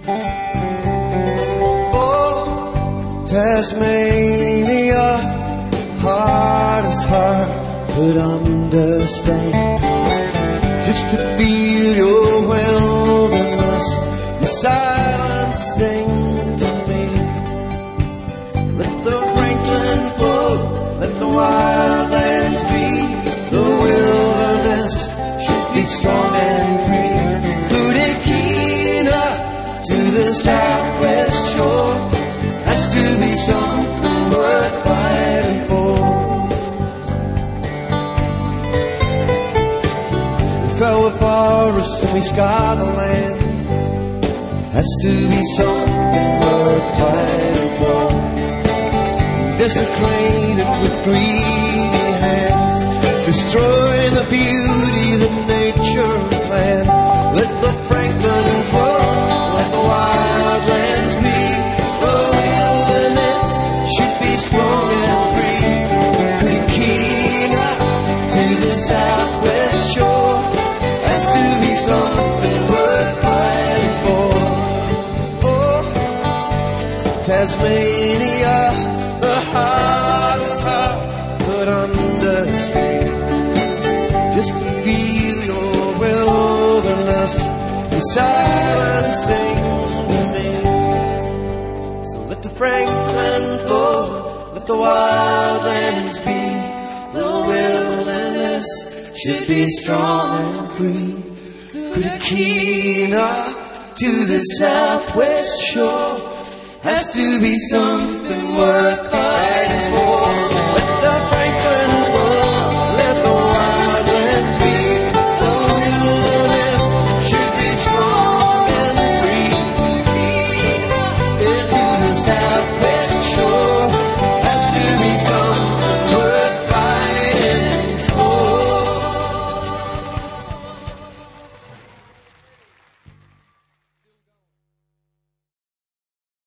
Oh, Tasmania, hardest heart could understand. Just to feel your wilderness, your silence sing to me. Let the Franklin flow, let the wildlands be. The wilderness should be strong and free. Kudikina to the southwest shore has to be something worth fighting for. We fell the forests and we scarred the land. Has to be something worth fighting for. Desecrated with greedy hands, destroying the beauty that nature planned. Let the Franklin flow, let the wildlands be. The wilderness should be strong and free. Kudikina to the southwest shore has to be something worth fighting for. Oh, Tasmania, the hardest heart could understand. Just to feel your wilderness, the silence sing to me. So let the Franklin flow, let the wildlands be. The wilderness should be strong and free. Kudikina to the southwest shore has to be something worth fighting.